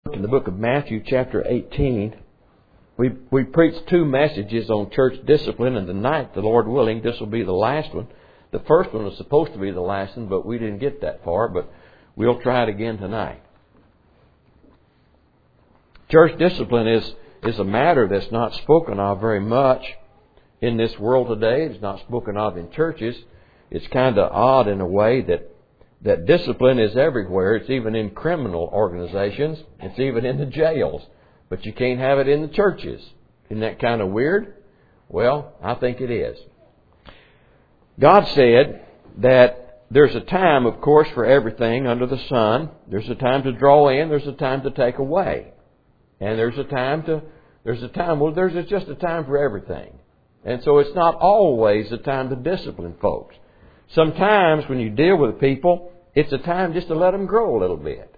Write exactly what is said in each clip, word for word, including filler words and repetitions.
In the book of Matthew, chapter eighteen, we we preached two messages on church discipline, and tonight, the Lord willing, this will be the last one. The first one was supposed to be the last one, but we didn't get that far, but we'll try it again tonight. Church discipline is, is a matter that's not spoken of very much in this world today. It's not spoken of in churches. It's kind of odd in a way that that discipline is everywhere. It's even in criminal organizations. It's even in the jails. But you can't have it in the churches. Isn't that kind of weird? Well, I think it is. God said that there's a time, of course, for everything under the sun. There's a time to draw in. There's a time to take away. And there's a time to, there's a time, well, there's just a time for everything. And so it's not always a time to discipline folks. Sometimes when you deal with people, it's a time just to let them grow a little bit.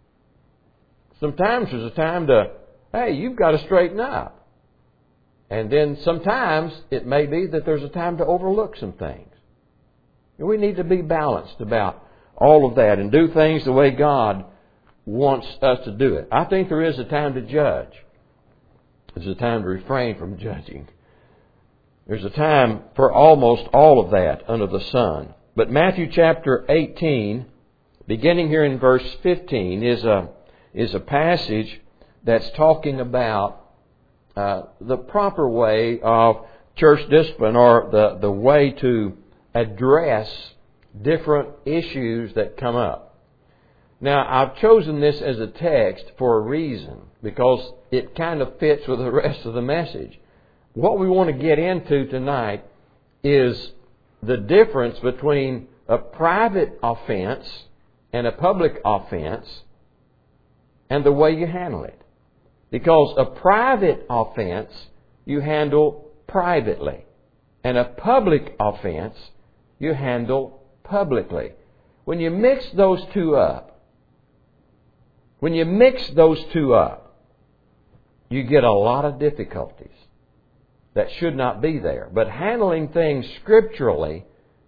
Sometimes there's a time to, hey, you've got to straighten up. And then sometimes it may be that there's a time to overlook some things. We need to be balanced about all of that and do things the way God wants us to do it. I think there is a time to judge. There's a time to refrain from judging. There's a time for almost all of that under the sun. But Matthew chapter eighteen, beginning here in verse fifteen, is a is a passage that's talking about uh, the proper way of church discipline, or the, the way to address different issues that come up. Now, I've chosen this as a text for a reason, because it kind of fits with the rest of the message. What we want to get into tonight is the difference between a private offense and a public offense, and the way you handle it. Because a private offense you handle privately, and a public offense you handle publicly. When you mix those two up, when you mix those two up, you get a lot of difficulties that should not be there. But handling things scripturally,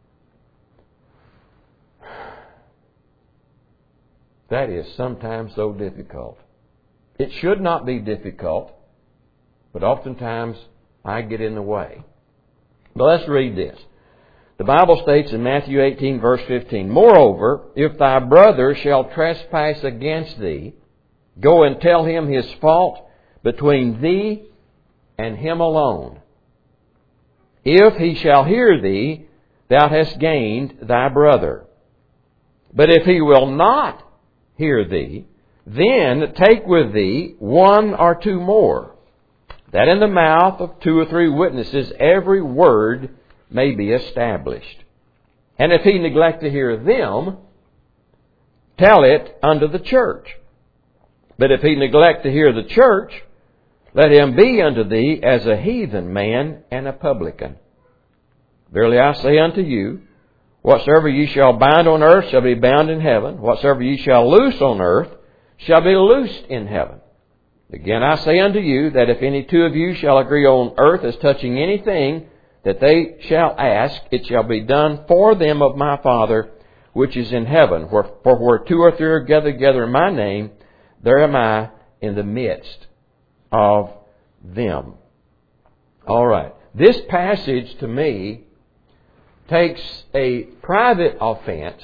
that is sometimes so difficult. It should not be difficult, but oftentimes I get in the way. But let's read this. The Bible states in Matthew eighteen, verse fifteen, "Moreover, if thy brother shall trespass against thee, go and tell him his fault between thee and him alone. If he shall hear thee, thou hast gained thy brother. But if he will not hear thee, then take with thee one or two more, that in the mouth of two or three witnesses every word may be established. And if he neglect to hear them, tell it unto the church. But if he neglect to hear the church, let him be unto thee as a heathen man and a publican. Verily I say unto you, whatsoever ye shall bind on earth shall be bound in heaven. Whatsoever ye shall loose on earth shall be loosed in heaven. Again I say unto you, that if any two of you shall agree on earth as touching anything that they shall ask, it shall be done for them of my Father which is in heaven. For where two or three are gathered together in my name, there am I in the midst of them." All right. This passage to me takes a private offense,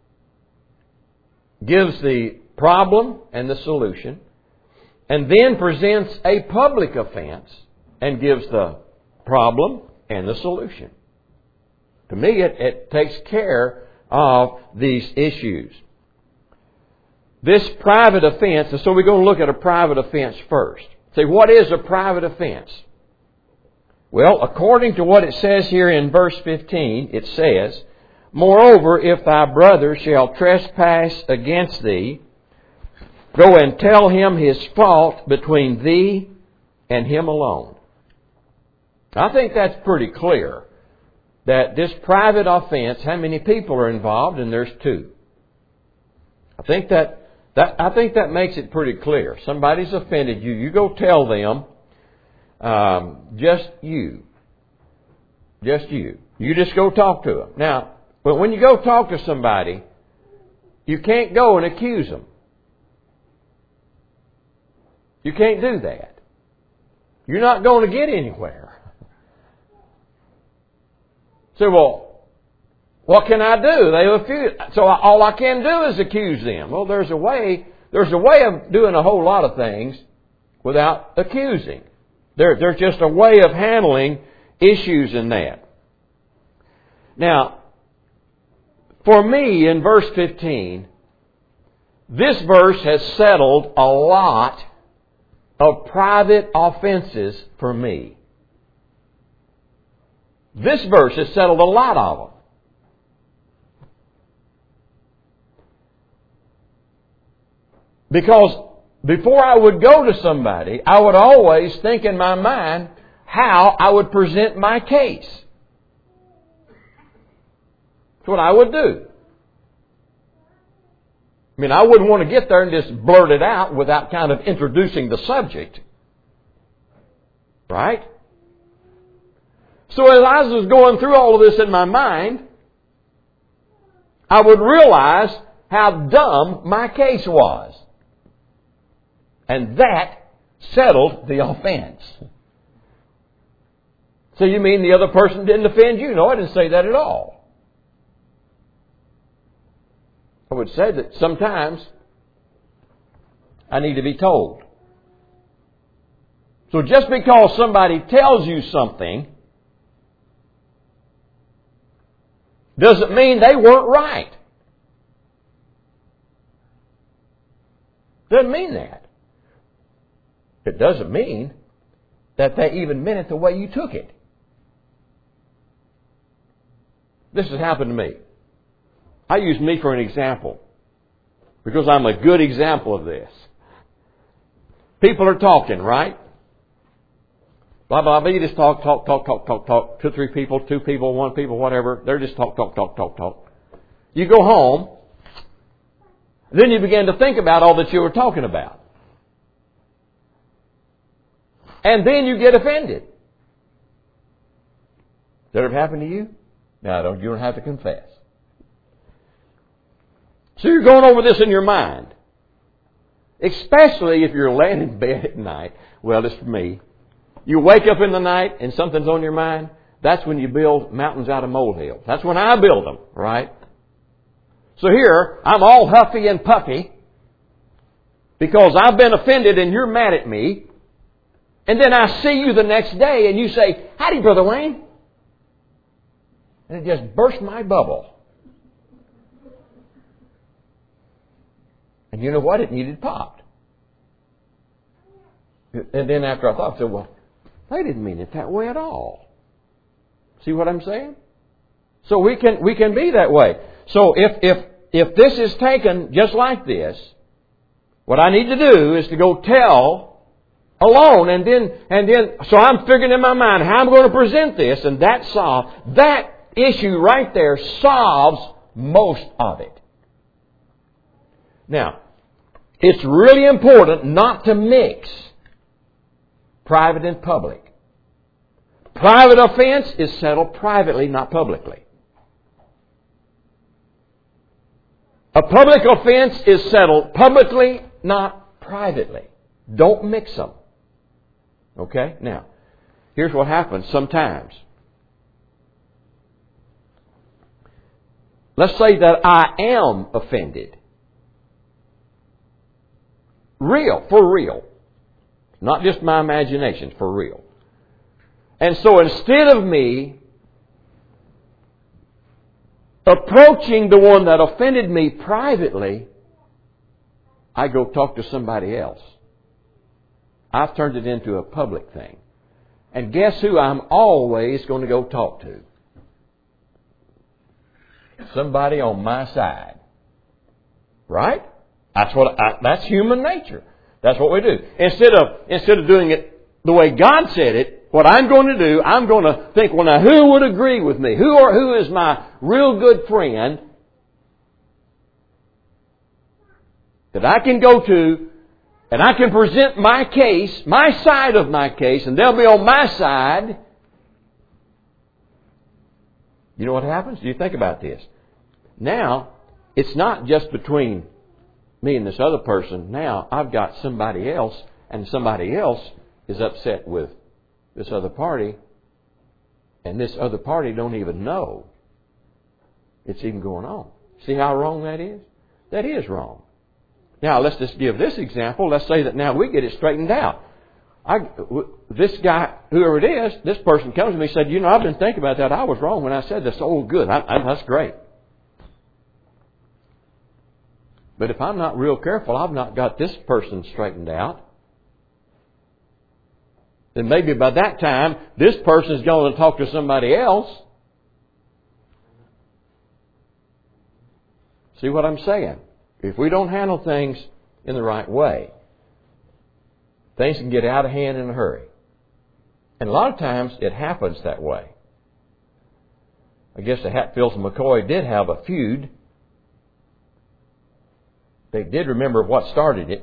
gives the problem and the solution, and then presents a public offense and gives the problem and the solution. To me, it, it takes care of these issues. This private offense, and so we're going to look at a private offense first. Say, what is a private offense? Well, according to what it says here in verse fifteen, it says, "Moreover, if thy brother shall trespass against thee, go and tell him his fault between thee and him alone." I think that's pretty clear, that this private offense, how many people are involved? And there's two. I think that That, I think that makes it pretty clear. Somebody's offended you. You go tell them, um, just you. Just you. You just go talk to them. Now, but when you go talk to somebody, you can't go and accuse them. You can't do that. You're not going to get anywhere. Say, well, what can I do? They accuse. So all I can do is accuse them. Well, there's a way. There's a way of doing a whole lot of things without accusing. There, there's just a way of handling issues in that. Now, for me, in verse fifteen, this verse has settled a lot of private offenses for me. This verse has settled a lot of them. Because before I would go to somebody, I would always think in my mind how I would present my case. That's what I would do. I mean, I wouldn't want to get there and just blurt it out without kind of introducing the subject. Right? So as I was going through all of this in my mind, I would realize how dumb my case was. And that settled the offense. So you mean the other person didn't offend you? No, I didn't say that at all. I would say that sometimes I need to be told. So just because somebody tells you something doesn't mean they weren't right. Doesn't mean that. It doesn't mean that they even meant it the way you took it. This has happened to me. I use me for an example because I'm a good example of this. People are talking, right? Blah, blah, blah. You just talk, talk, talk, talk, talk, talk. Two, three people, two people, one people, whatever. They're just talk, talk, talk, talk, talk. You go home. Then you begin to think about all that you were talking about. And then you get offended. Does that ever happen to you? No, don't, you don't have to confess. So you're going over this in your mind. Especially if you're laying in bed at night. Well, it's for me. You wake up in the night and something's on your mind. That's when you build mountains out of molehills. That's when I build them, right? So here, I'm all huffy and puffy because I've been offended and you're mad at me. And then I see you the next day and you say, "Howdy, Brother Wayne." And it just burst my bubble. And you know what? It needed popped. And then after I thought, I said, well, they didn't mean it that way at all. See what I'm saying? So we can we can be that way. So if if if this is taken just like this, what I need to do is to go tell alone, and then and then so I'm figuring in my mind how I'm going to present this, and that solve that issue right there solves most of it. Now, it's really important not to mix private and public. Private offense is settled privately, not publicly. A public offense is settled publicly, not privately. Don't mix them. Okay? Now, here's what happens sometimes. Let's say that I am offended. Real, for real. Not just my imagination, for real. And so instead of me approaching the one that offended me privately, I go talk to somebody else. I've turned it into a public thing. And guess who I'm always going to go talk to? Somebody on my side. Right? That's what I, that's human nature. That's what we do. Instead of instead of doing it the way God said it, what I'm going to do, I'm going to think, well, now who would agree with me? Who or who is my real good friend that I can go to and I can present my case, my side of my case, and they'll be on my side. You know what happens? You think about this. Now, it's not just between me and this other person. Now I've got somebody else and somebody else is upset with this other party, and this other party don't even know it's even going on. See how wrong that is? That is wrong. Now, let's just give this example. Let's say that now we get it straightened out. I, this guy, whoever it is, this person comes to me and said, you know, I've been thinking about that. I was wrong when I said this. Oh, good. I, I, that's great. But if I'm not real careful, I've not got this person straightened out. Then maybe by that time, this person is going to talk to somebody else. See what I'm saying? If we don't handle things in the right way, things can get out of hand in a hurry. And a lot of times it happens that way. I guess the Hatfields and McCoy did have a feud. They did remember what started it.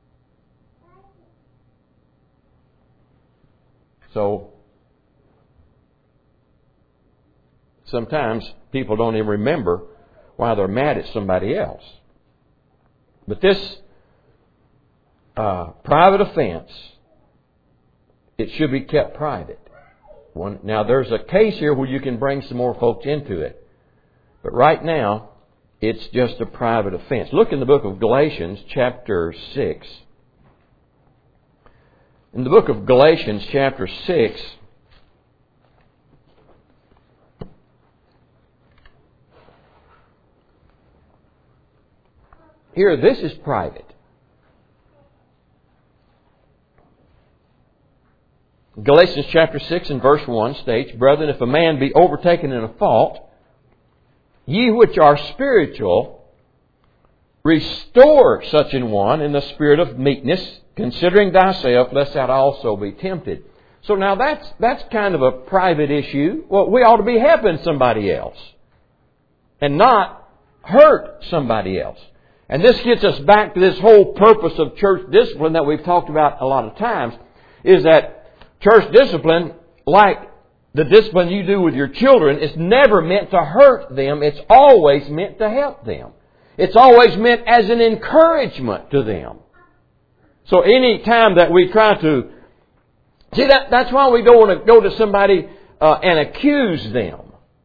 So sometimes people don't even remember why they're mad at somebody else. But this uh, private offense, it should be kept private. One, now, there's a case here where you can bring some more folks into it. But right now, it's just a private offense. Look in the book of Galatians, chapter six. In the book of Galatians, chapter six, here, this is private. Galatians chapter six and verse one states, Brethren, if a man be overtaken in a fault, ye which are spiritual, restore such an one in the spirit of meekness, considering thyself, lest thou also be tempted. So now that's that's kind of a private issue. Well, we ought to be helping somebody else and not hurt somebody else. And this gets us back to this whole purpose of church discipline that we've talked about a lot of times, is that church discipline, like the discipline you do with your children, is never meant to hurt them. It's always meant to help them. It's always meant as an encouragement to them. So any time that we try to... See, that, that's why we don't want to go to somebody uh, and accuse them.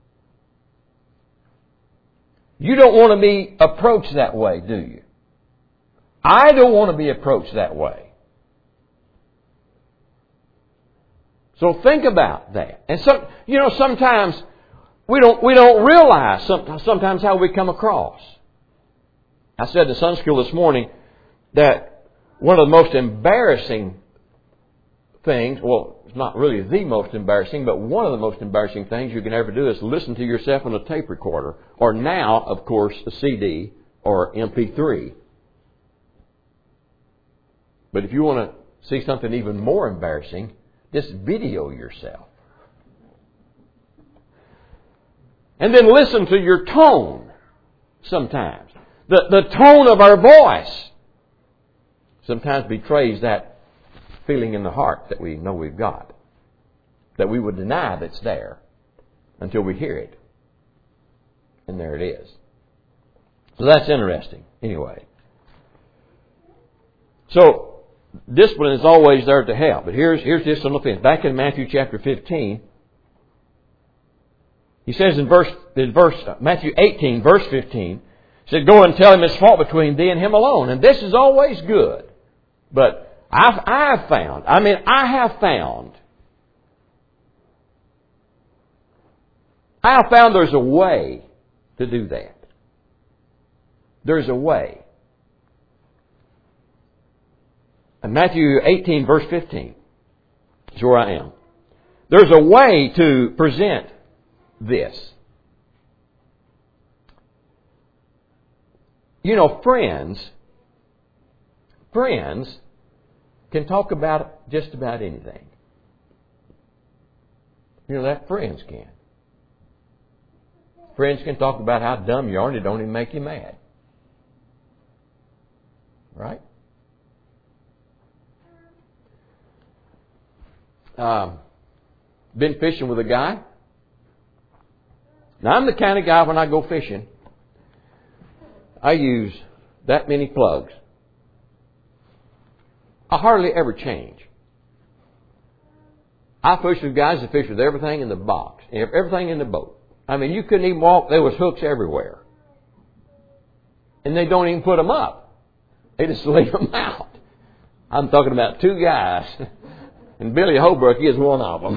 You don't want to be approached that way, do you? I don't want to be approached that way. So think about that. And some, you know, sometimes we don't we don't realize sometimes how we come across. I said to Sunday school this morning that one of the most embarrassing things, well, it's not really the most embarrassing, but one of the most embarrassing things you can ever do is listen to yourself on a tape recorder, or now, of course, a C D or M P three. But if you want to see something even more embarrassing, just video yourself. And then listen to your tone sometimes. The, the tone of our voice sometimes betrays that feeling in the heart that we know we've got, that we would deny that's there until we hear it. And there it is. So that's interesting. Anyway. So, discipline is always there to help. But here's, here's this on offense. Back in Matthew chapter fifteen, he says in verse, in verse, Matthew eighteen, verse fifteen, he said, Go and tell him his fault between thee and him alone. And this is always good. But I've, I've found, I mean, I have found, I have found there's a way to do that. There's a way. And Matthew eighteen, verse fifteen is where I am. There's a way to present this. You know, friends, friends can talk about just about anything. You know that? Friends can. Friends can talk about how dumb you are and it don't even make you mad. Right? Um, been fishing with a guy. Now, I'm the kind of guy when I go fishing, I use that many plugs. I hardly ever change. I fish with guys that fish with everything in the box, everything in the boat. I mean, you couldn't even walk. There was hooks everywhere. And they don't even put them up. They just leave them out. I'm talking about two guys. And Billy Holbrook is one of them.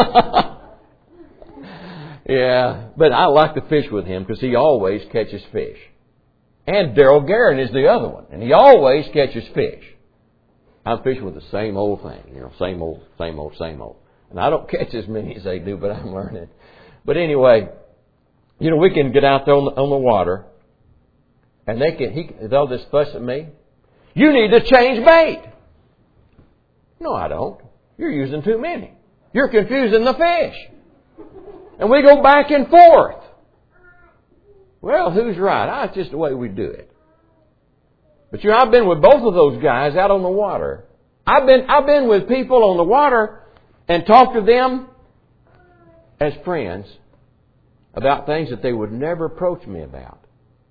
Yeah, but I like to fish with him because he always catches fish. And Darrell Guerin is the other one. And he always catches fish. I'm fishing with the same old thing. You know, same old, same old, same old. And I don't catch as many as they do, but I'm learning. But anyway, you know, we can get out there on the, on the water, and they can, he, they'll just fuss at me. You need to change bait. No, I don't. You're using too many. You're confusing the fish. And we go back and forth. Well, who's right? Ah, it's just the way we do it. But you know, I've been with both of those guys out on the water. I've been, I've been with people on the water and talked to them as friends about things that they would never approach me about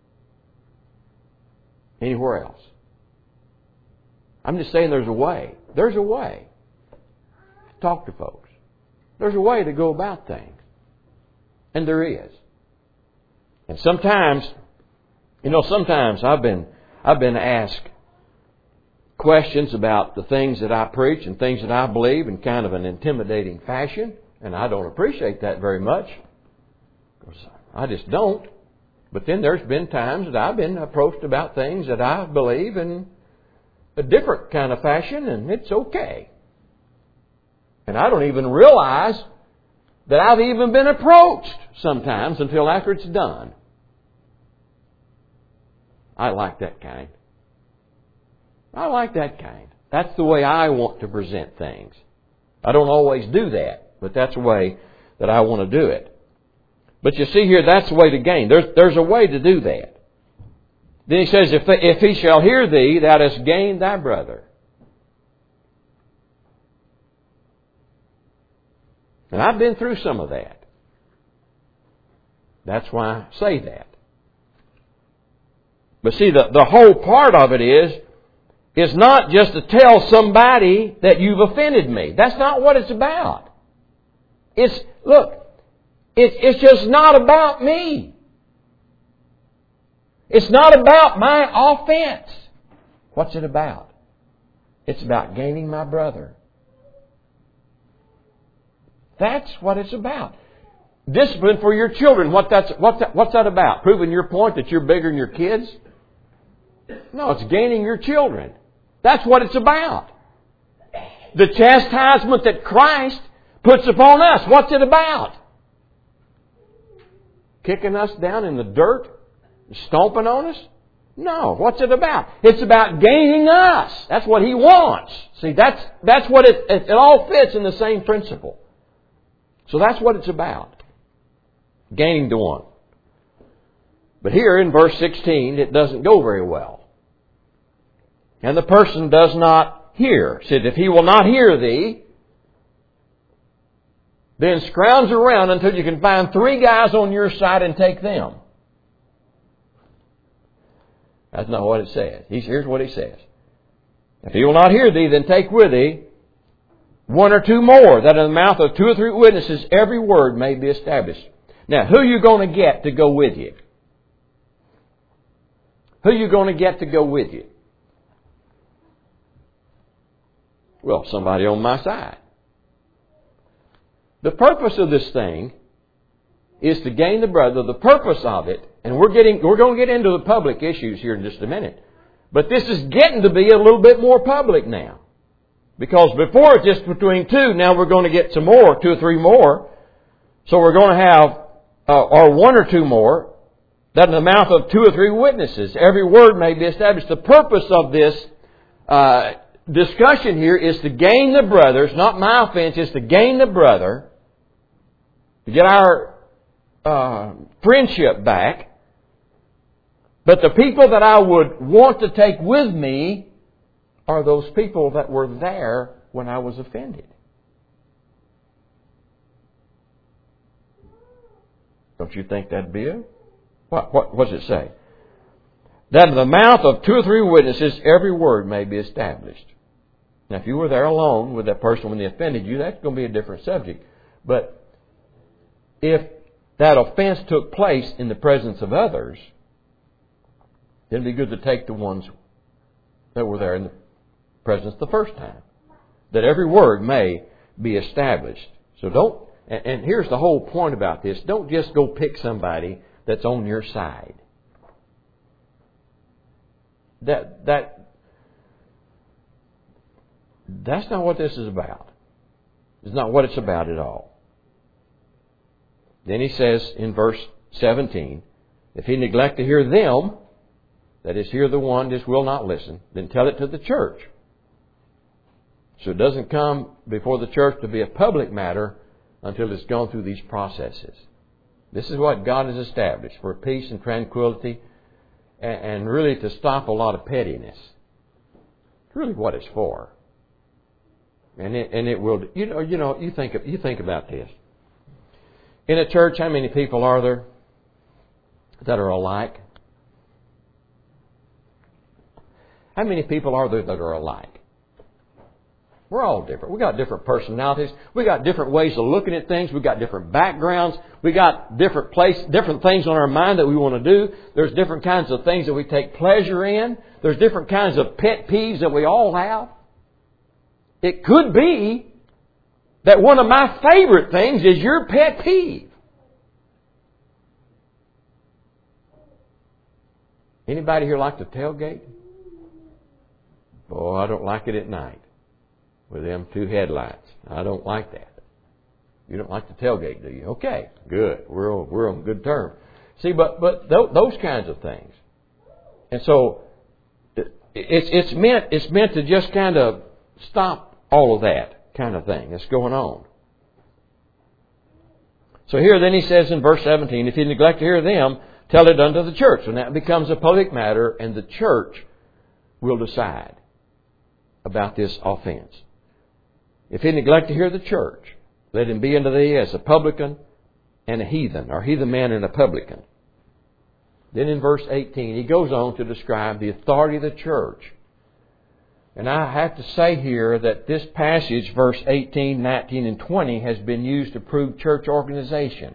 anywhere else. I'm just saying there's a way. There's a way to talk to folks. There's a way to go about things. And there is. And sometimes, you know, sometimes I've been I've been asked questions about the things that I preach and things that I believe in kind of an intimidating fashion. And I don't appreciate that very much. I just don't. But then there's been times that I've been approached about things that I believe in a different kind of fashion, and it's okay. And I don't even realize that I've even been approached sometimes until after it's done. I like that kind. I like that kind. That's the way I want to present things. I don't always do that, but that's the way that I want to do it. But you see here, that's the way to gain. There's, there's a way to do that. Then he says, if, if he shall hear thee, thou hast gained thy brother. And I've been through some of that. That's why I say that. But see, the, the whole part of it is, is not just to tell somebody that you've offended me. That's not what it's about. It's, look, it's, it's just not about me. It's not about my offense. What's it about? It's about gaining my brother. That's what it's about. Discipline for your children. What that's, what's, that, what's that about? Proving your point that you're bigger than your kids? No, it's gaining your children. That's what it's about. The chastisement that Christ puts upon us. What's it about? Kicking us down in the dirt? Stomping on us? No. What's it about? It's about gaining us. That's what He wants. See, that's, that's what it, it, it all fits in the same principle. So that's what it's about. Gaining the one. But here in verse sixteen, it doesn't go very well. And the person does not hear. It said, if he will not hear thee, then scrounge around until you can find three guys on your side and take them. That's not what it says. Here's what he says. If he will not hear thee, then take with thee one or two more, that in the mouth of two or three witnesses every word may be established. Now, who are you going to get to go with you? Who are you going to get to go with you? Well, somebody on my side. The purpose of this thing is to gain the brother. The purpose of it, and we're getting, we're going to get into the public issues here in just a minute. But this is getting to be a little bit more public now. Because before it's just between two, now we're going to get some more, two or three more. So we're going to have, uh, or one or two more, that in the mouth of two or three witnesses, every word may be established. The purpose of this uh, discussion here is to gain the brother. It's not my offense, it's to gain the brother, to get our uh, friendship back. But the people that I would want to take with me are those people that were there when I was offended. Don't you think that'd be it? What, what, what does it say? That in the mouth of two or three witnesses every word may be established. Now, if you were there alone with that person when they offended you, that's going to be a different subject. But if that offense took place in the presence of others, then it'd be good to take the ones that were there in the presence the first time, that every word may be established. So don't, and, and here's the whole point about this, don't just go pick somebody that's on your side. That, that, that's not what this is about. It's not what it's about at all. Then he says in verse seventeen, if he neglect to hear them, that is, hear the one just will not listen, then tell it to the church. So it doesn't come before the church to be a public matter until it's gone through these processes. This is what God has established for peace and tranquility, and, and really to stop a lot of pettiness. It's really what it's for. And it, and it will, you know, you know, you think, you think about this. In a church, how many people are there that are alike? How many people are there that are alike? We're all different. We got different personalities. We got different ways of looking at things. We got different backgrounds. We got different place, different things on our mind that we want to do. There's different kinds of things that we take pleasure in. There's different kinds of pet peeves that we all have. It could be that one of my favorite things is your pet peeve. Anybody here like to tailgate? Oh, I don't like it at night with them two headlights. I don't like that. You don't like to tailgate, do you? Okay, good. We're on, we're on good terms. See, but but th- those kinds of things, and so it, it's it's meant it's meant to just kind of stop all of that kind of thing that's going on. So here then he says in verse seventeen, if you neglect to hear them, tell it unto the church. And that becomes a public matter, and the church will decide about this offense. If he neglect to hear the church, let him be unto thee as a publican and a heathen, or heathen man and a publican. Then in verse eighteen, he goes on to describe the authority of the church. And I have to say here that this passage, verse eighteen, nineteen, and twenty, has been used to prove church organization.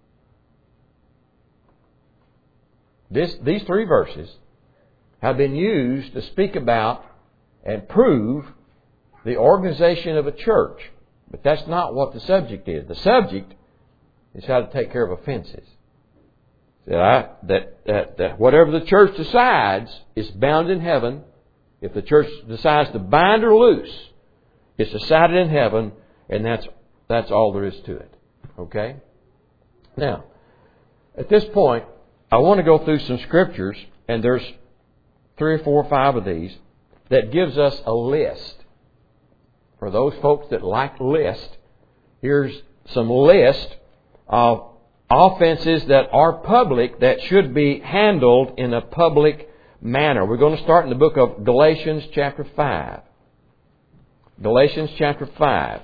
This, these three verses have been used to speak about and prove the organization of a church. But that's not what the subject is. The subject is how to take care of offenses. That, I, that, that, that whatever the church decides is bound in heaven. If the church decides to bind or loose, it's decided in heaven, and that's that's all there is to it. Okay? Now, at this point, I want to go through some scriptures, and there's three or four or five of these, that gives us a list. For those folks that like lists, here's some list of offenses that are public that should be handled in a public manner. We're going to start in the book of Galatians chapter five. Galatians chapter five.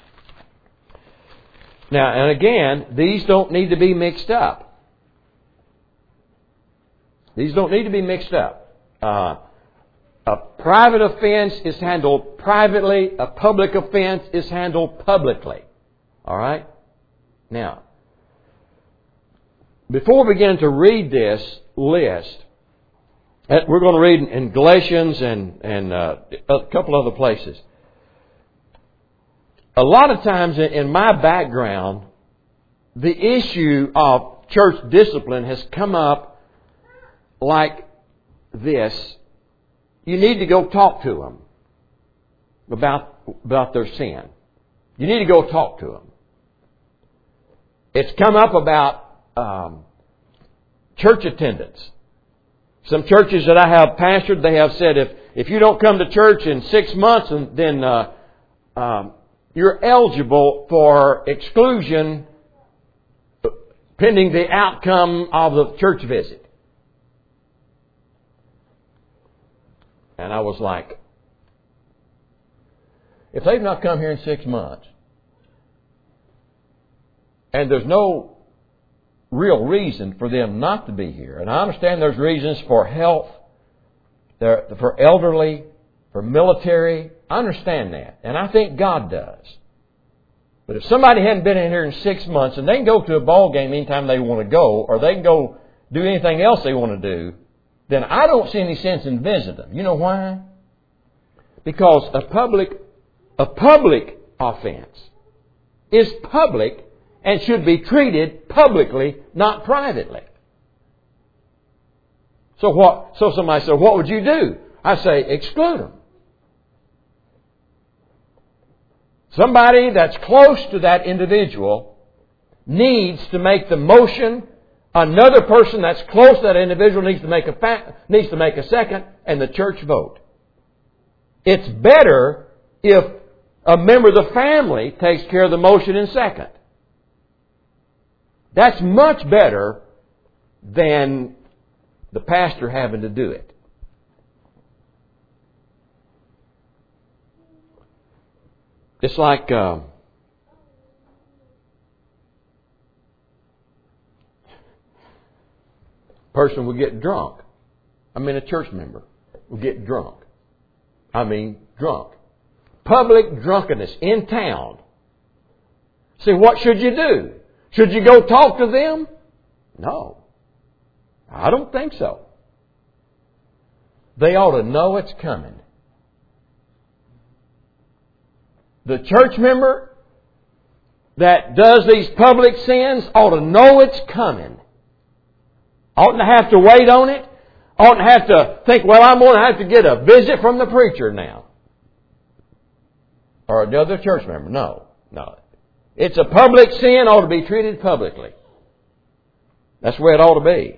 Now, and again, these don't need to be mixed up. These don't need to be mixed up. Uh, a private offense is handled privately. A public offense is handled publicly. All right? Now, before we begin to read this list, we're going to read in Galatians and, and uh, a couple other places. A lot of times in my background, the issue of church discipline has come up like this. You need to go talk to them about, about their sin. You need to go talk to them. It's come up about um, church attendance. Some churches that I have pastored, they have said, if, if you don't come to church in six months, and then uh, um, you're eligible for exclusion pending the outcome of the church visit. And I was like, if they've not come here in six months, and there's no real reason for them not to be here. And I understand there's reasons for health, for elderly, for military. I understand that. And I think God does. But if somebody hadn't been in here in six months and they can go to a ball game anytime they want to go, or they can go do anything else they want to do, then I don't see any sense in visiting them. You know why? Because a public, a public offense is public and should be treated publicly, not privately. So what? So somebody said, what would you do? I say, exclude them. Somebody that's close to that individual needs to make the motion. Another person that's close to that individual needs to make a fa- needs to make a second, and the church vote. It's better if a member of the family takes care of the motion in second. That's much better than the pastor having to do it. It's like uh, a person will get drunk. I mean, a church member will get drunk. I mean, drunk. Public drunkenness in town. See, what should you do? Should you go talk to them? No. I don't think so. They ought to know it's coming. The church member that does these public sins ought to know it's coming. Oughtn't to have to wait on it. Oughtn't to have to think, well, I'm going to have to get a visit from the preacher now. Or another church member. No, no. It's a public sin, ought to be treated publicly. That's the way it ought to be.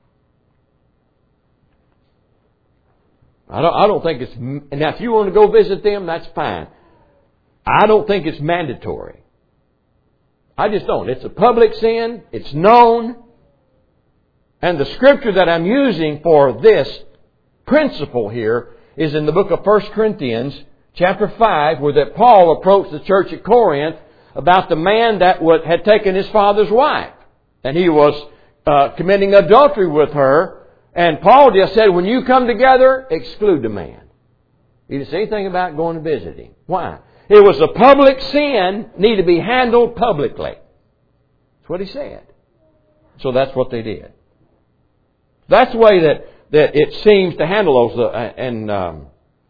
I don't, I don't think it's... Now, if you want to go visit them, that's fine. I don't think it's mandatory. I just don't. It's a public sin. It's known. And the scripture that I'm using for this principle here is in the book of First Corinthians chapter five, where that Paul approached the church at Corinth about the man that would, had taken his father's wife. And he was uh, committing adultery with her. And Paul just said, when you come together, exclude the man. He didn't say anything about going to visit him. Why? It was a public sin, need to be handled publicly. That's what he said. So that's what they did. That's the way that, that it seems to handle those. Uh, and um,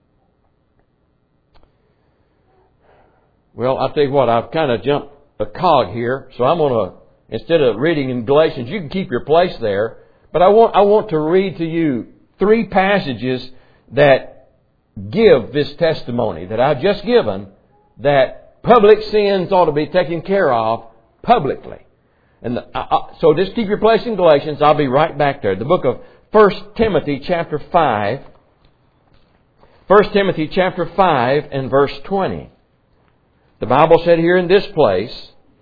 well, I'll tell you what, I've kind of jumped a cog here. So I'm going to, instead of reading in Galatians, you can keep your place there. But I want I want to read to you three passages that give this testimony that I've just given, that public sins ought to be taken care of publicly. And the, uh, so just keep your place in Galatians. I'll be right back there. The book of First Timothy chapter five. First Timothy chapter five and verse twenty. The Bible said here in this place,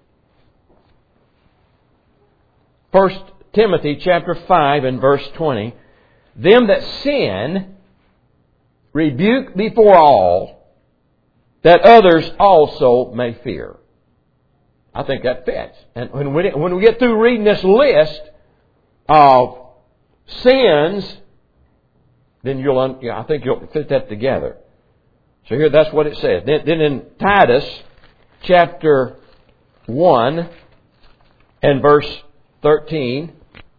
First Timothy chapter five and verse twenty, them that sin rebuke before all, that others also may fear. I think that fits. And when we, when we get through reading this list of sins, then you'll, I think you'll fit that together. So here, that's what it says. Then, then in Titus chapter one and verse thirteen,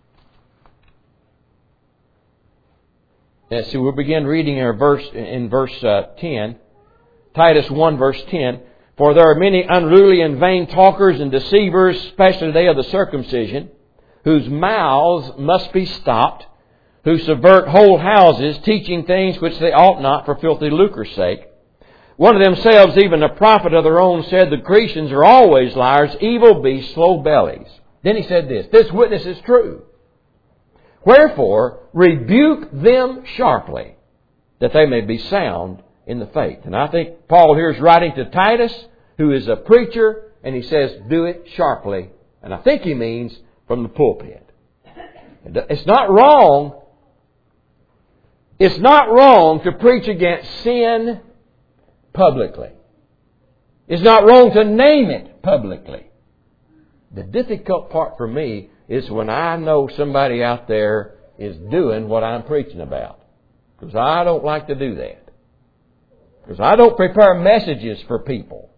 and so we'll begin reading our verse in verse uh, ten. Titus one verse ten. For there are many unruly and vain talkers and deceivers, especially they of the circumcision, whose mouths must be stopped, who subvert whole houses, teaching things which they ought not for filthy lucre's sake. One of themselves, even a prophet of their own, said, the Grecians are always liars, evil beasts, slow bellies. Then he said this, this witness is true. Wherefore, rebuke them sharply, that they may be sound in the faith. And I think Paul here is writing to Titus, who is a preacher, and he says, do it sharply. And I think he means from the pulpit. It's not wrong. It's not wrong to preach against sin publicly. It's not wrong to name it publicly. The difficult part for me is when I know somebody out there is doing what I'm preaching about. Because I don't like to do that. Because I don't prepare messages for people.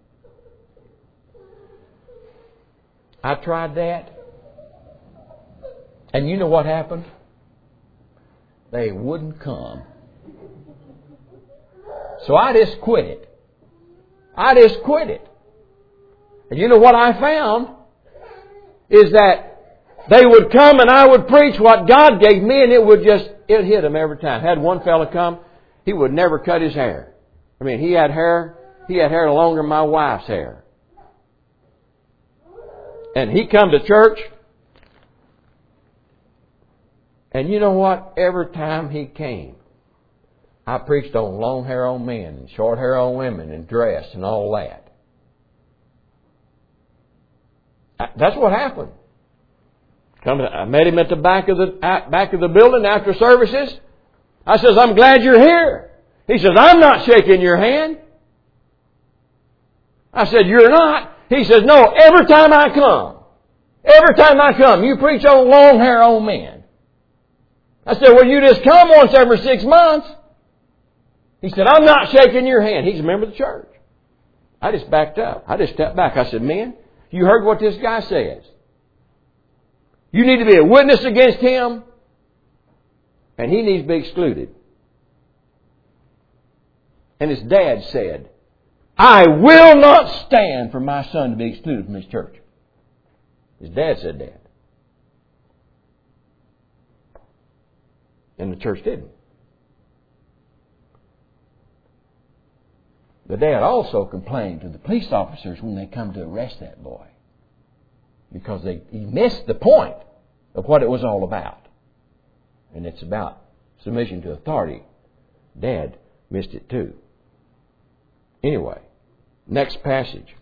I tried that. And you know what happened? They wouldn't come. So I just quit it. I just quit it. And you know what I found? Is that they would come and I would preach what God gave me, and it would just, it hit them every time. I had one fella come, he would never cut his hair. I mean, he had hair, he had hair longer than my wife's hair. And he come to church, and you know what? Every time he came, I preached on long hair on men and short hair on women and dress and all that. That's what happened. I met him at the back of the back of the building after services. I says, I'm glad you're here. He says, I'm not shaking your hand. I said, you're not? He says, no, every time I come, every time I come, you preach on long hair on men. I said, well, you just come once every six months. He said, I'm not shaking your hand. He's a member of the church. I just backed up. I just stepped back. I said, man, you heard what this guy says. You need to be a witness against him, and he needs to be excluded. And his dad said, I will not stand for my son to be excluded from this church. His dad said that. And the church didn't. The dad also complained to the police officers when they come to arrest that boy, because they, he missed the point of what it was all about. And it's about submission to authority. Dad missed it too. Anyway, next passage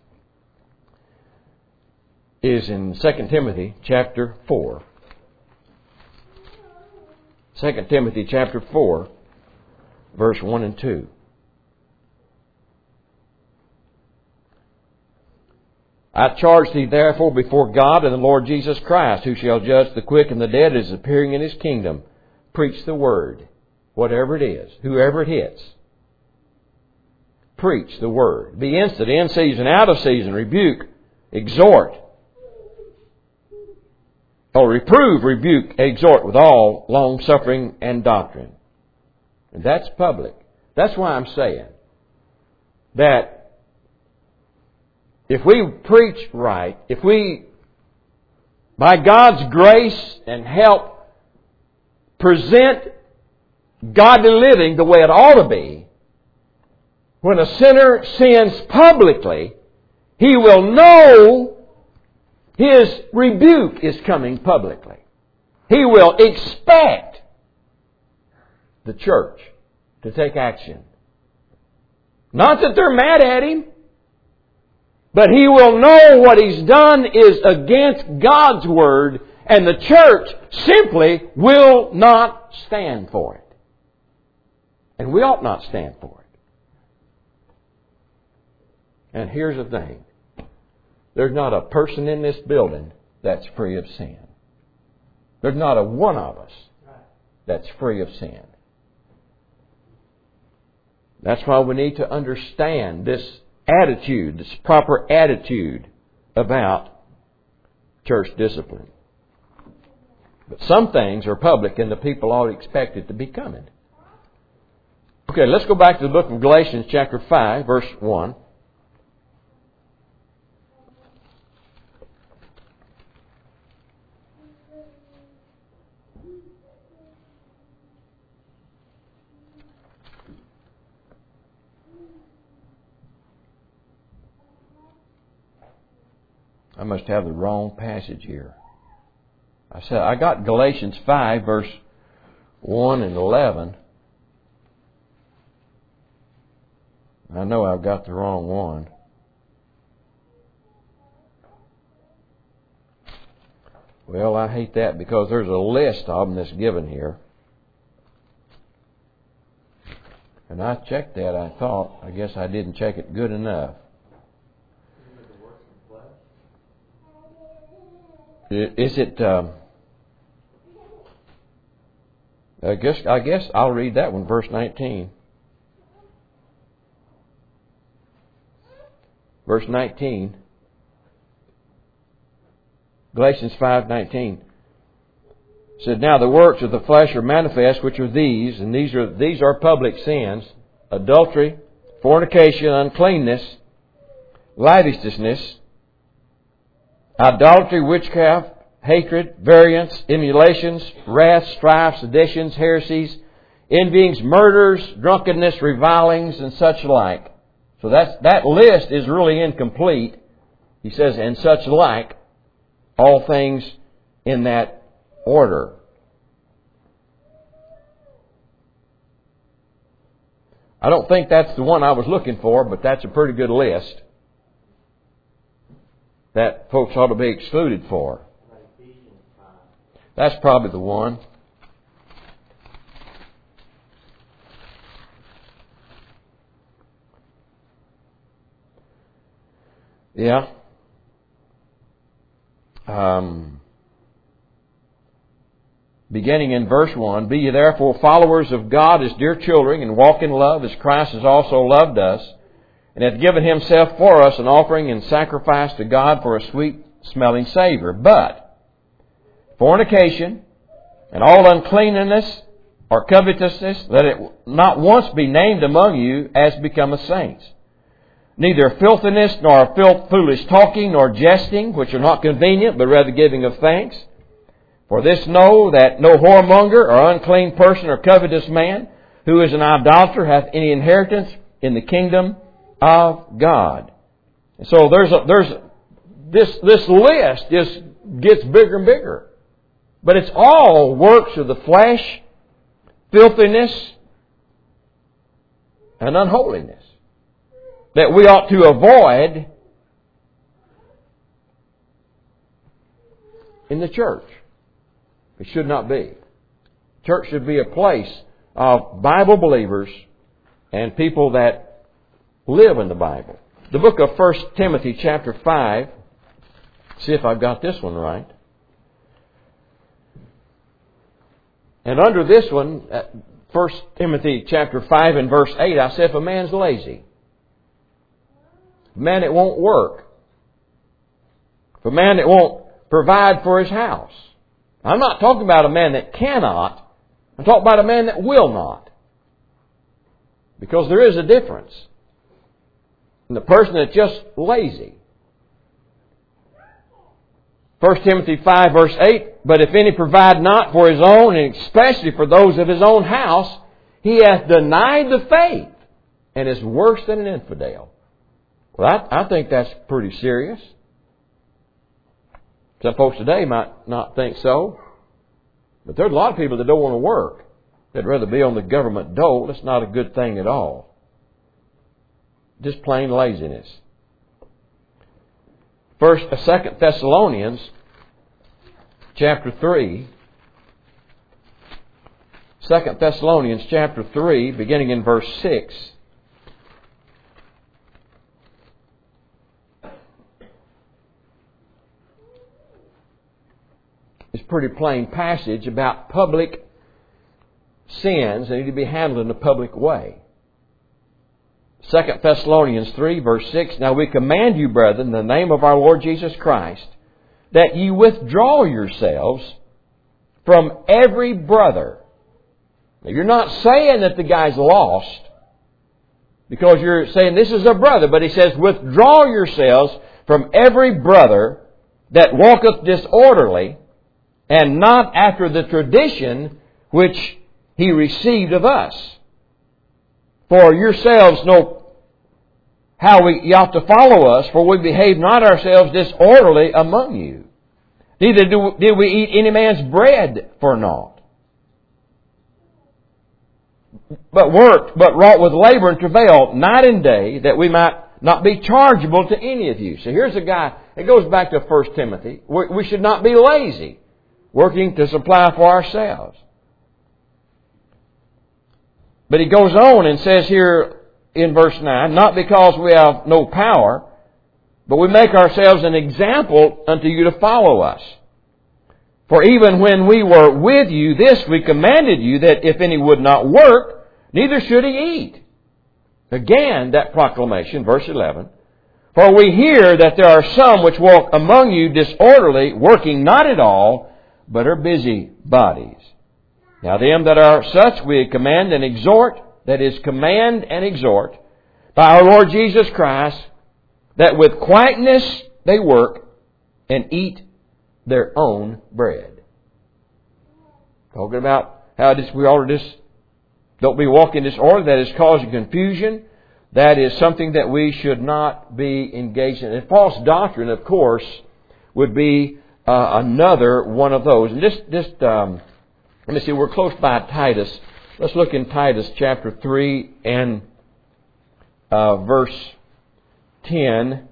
is in Second Timothy chapter four. Second Timothy chapter four, verse one and two. I charge thee therefore before God and the Lord Jesus Christ, who shall judge the quick and the dead, as appearing in His kingdom. Preach the word, whatever it is, whoever it hits. Preach the word. Be instant, in season, out of season, rebuke, exhort. Or reprove, rebuke, exhort with all long suffering and doctrine. And that's public. That's why I'm saying that if we preach right, if we, by God's grace and help, present godly living the way it ought to be, when a sinner sins publicly, he will know his rebuke is coming publicly. He will expect the church to take action. Not that they're mad at him, but he will know what he's done is against God's word, and the church simply will not stand for it. And we ought not stand for it. And here's the thing. There's not a person in this building that's free of sin. There's not a one of us that's free of sin. That's why we need to understand this attitude, this proper attitude about church discipline. But some things are public and the people ought to expect it to be coming. Okay, let's go back to the book of Galatians chapter five, verse one. I must have the wrong passage here. I said I got Galatians five, verse one and eleven. I know I've got the wrong one. Well, I hate that because there's a list of them that's given here. And I checked that, I thought. I guess I didn't check it good enough. Is it? Um, I guess. I guess I'll read that one, verse nineteen. verse nineteen. Galatians five nineteen said, "Now the works of the flesh are manifest, which are these," and these are these are public sins: adultery, fornication, uncleanness, lasciviousness, idolatry, witchcraft, hatred, variance, emulations, wrath, strife, seditions, heresies, envyings, murders, drunkenness, revilings, and such like. So that's, that list is really incomplete. He says, and such like, all things in that order. I don't think that's the one I was looking for, but that's a pretty good list that folks ought to be excluded for. That's probably the one. Yeah. Um, beginning in verse one, "Be ye therefore followers of God as dear children, and walk in love as Christ has also loved us, and hath given Himself for us an offering and sacrifice to God for a sweet-smelling savour. But fornication and all uncleanness or covetousness, let it not once be named among you as becometh saints. Neither filthiness, nor foolish talking, nor jesting, which are not convenient, but rather giving of thanks. For this know that no whoremonger or unclean person or covetous man, who is an idolater, hath any inheritance in the kingdom of God." And so there's a, there's a, this this list just gets bigger and bigger, but it's all works of the flesh, filthiness, and unholiness that we ought to avoid in the church. It should not be. Church should be a place of Bible believers and people that live in the Bible. The book of First Timothy chapter five. See if I've got this one right. And under this one, First Timothy chapter five and verse eight, I said, if a man's lazy, a man that won't work, if a man that won't provide for his house. I'm not talking about a man that cannot. I'm talking about a man that will not. Because there is a difference in the person that's just lazy. First Timothy five verse eight, "But if any provide not for his own, and especially for those of his own house, he hath denied the faith, and is worse than an infidel." Well, I, I think that's pretty serious. Some folks today might not think so. But there's a lot of people that don't want to work. They'd rather be on the government dole. That's not a good thing at all. Just plain laziness. First, uh, Second Thessalonians chapter three. Second Thessalonians chapter three, beginning in verse six. It's a pretty plain passage about public sins that need to be handled in a public way. Second Thessalonians three, verse six, "Now we command you, brethren, in the name of our Lord Jesus Christ, that ye withdraw yourselves from every brother." Now, you're not saying that the guy's lost, because you're saying this is a brother, but he says, "Withdraw yourselves from every brother that walketh disorderly, and not after the tradition which he received of us. For yourselves know how we, ye ought to follow us, for we behave not ourselves disorderly among you. Neither do, did we eat any man's bread for naught, but worked, but wrought with labor and travail night and day, that we might not be chargeable to any of you." So here's a guy, it goes back to First Timothy. We should not be lazy, working to supply for ourselves. But he goes on and says here in verse nine, "Not because we have no power, but we make ourselves an example unto you to follow us. For even when we were with you, this we commanded you, that if any would not work, neither should he eat." Again, that proclamation, verse eleven, For we hear that there are some which walk among you disorderly, working not at all, but are busy bodies. Now them that are such we command and exhort, that is, command and exhort, by our Lord Jesus Christ, that with quietness they work and eat their own bread. Talking about how this, we ought to just don't be walking disorder, that is causing confusion. That is something that we should not be engaged in. And false doctrine, of course, would be uh, another one of those. And just, just um, let me see, we're close by Titus. Let's look in Titus chapter three and uh, verse ten.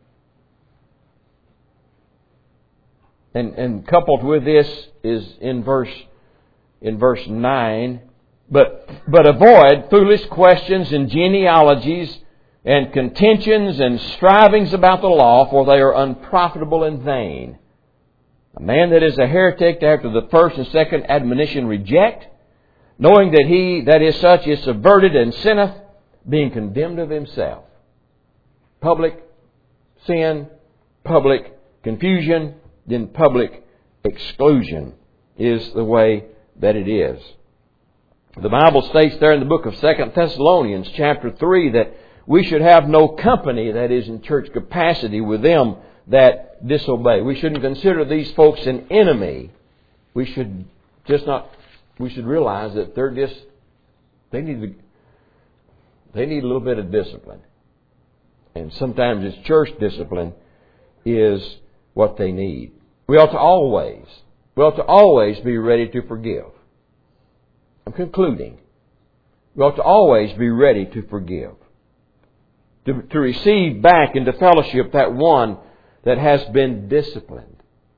And, and coupled with this is in verse in verse nine. But but avoid foolish questions and genealogies and contentions and strivings about the law, for they are unprofitable and vain. A man that is a heretic after the first and second admonition reject, knowing that he that is such is subverted and sinneth, being condemned of himself. Public sin, public confusion, then public exclusion is the way that it is. The Bible states there in the book of Second Thessalonians chapter three that we should have no company, that is in church capacity, with them that disobey. We shouldn't consider these folks an enemy. We should just not, we should realize that they're just, they need to, they need a little bit of discipline. And sometimes it's church discipline is what they need. We ought to always, we ought to always be ready to forgive. I'm concluding. We ought to always be ready to forgive. To, to receive back into fellowship that one that has been disciplined.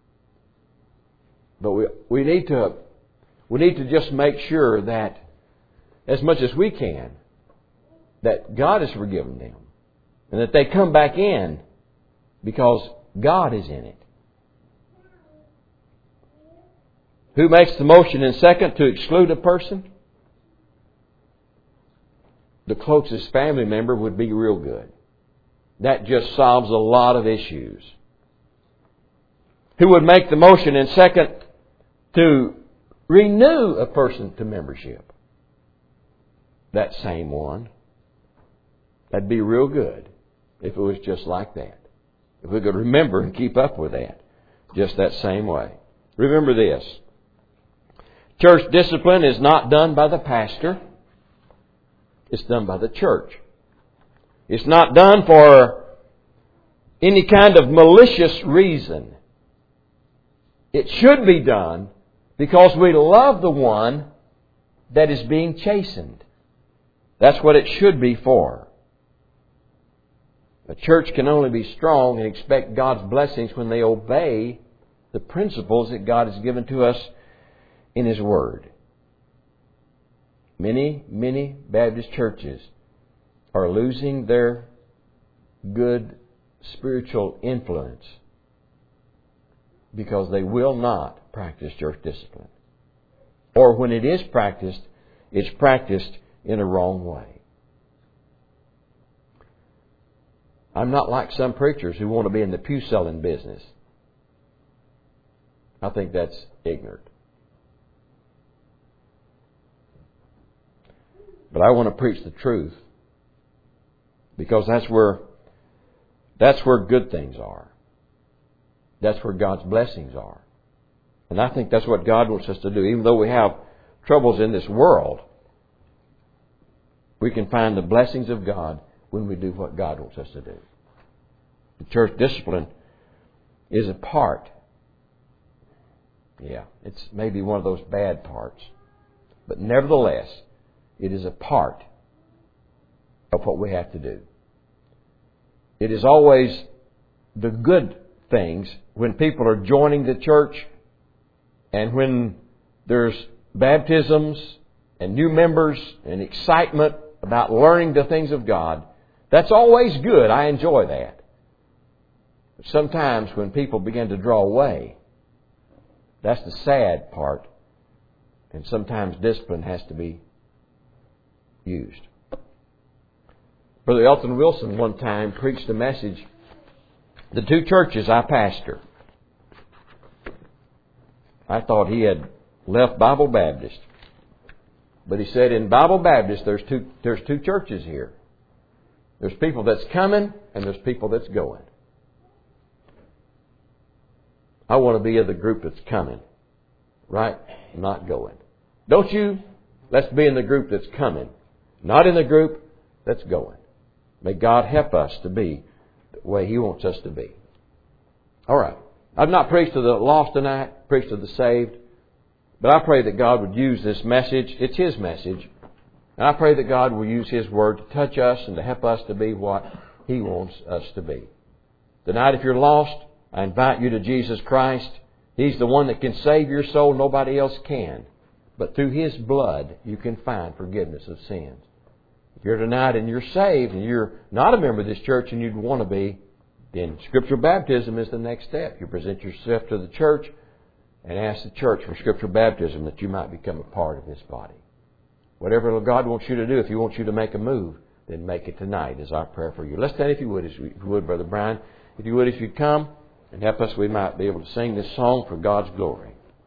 But we, we need to, we need to just make sure that, as much as we can, that God has forgiven them. And that they come back in because God is in it. Who makes the motion in second to exclude a person? The closest family member would be real good. That just solves a lot of issues. Who would make the motion in second to renew a person to membership? That same one. That'd be real good if it was just like that. If we could remember and keep up with that. Just that same way. Remember this. Church discipline is not done by the pastor. It's done by the church. It's not done for any kind of malicious reason. It should be done because we love the one that is being chastened. That's what it should be for. A church can only be strong and expect God's blessings when they obey the principles that God has given to us in His Word. Many, many Baptist churches are losing their good spiritual influence because they will not practice church discipline. Or when it is practiced, it's practiced in a wrong way. I'm not like some preachers who want to be in the pew selling business. I think that's ignorant. But I want to preach the truth because that's where that's where good things are. That's where God's blessings are. And I think that's what God wants us to do. Even though we have troubles in this world, we can find the blessings of God when we do what God wants us to do. The church discipline is a part. Yeah, it's maybe one of those bad parts. But nevertheless, it is a part of what we have to do. It is always the good things when people are joining the church and when there's baptisms and new members and excitement about learning the things of God. That's always good. I enjoy that. But sometimes when people begin to draw away, that's the sad part. And sometimes discipline has to be used. Brother Elton Wilson one time preached a message. The two churches I pastor, I thought he had left Bible Baptist. But he said in Bible Baptist there's two there's two churches here. There's people that's coming and there's people that's going. I want to be of the group that's coming, right? Not going. Don't you? Let's be in the group that's coming, not in the group that's going. May God help us to be the way He wants us to be. All right. I've not preached to the lost tonight, preached to the saved. But I pray that God would use this message. It's His message. And I pray that God will use His Word to touch us and to help us to be what He wants us to be. Tonight, if you're lost, I invite you to Jesus Christ. He's the one that can save your soul. Nobody else can. But through His blood, you can find forgiveness of sins. If you're tonight and you're saved and you're not a member of this church and you'd want to be, then scriptural baptism is the next step. You present yourself to the church and ask the church for scriptural baptism that you might become a part of His body. Whatever God wants you to do, if He wants you to make a move, then make it tonight is our prayer for you. Let's stand if you would, if you would, Brother Brian. If you would, if you'd come and help us, we might be able to sing this song for God's glory.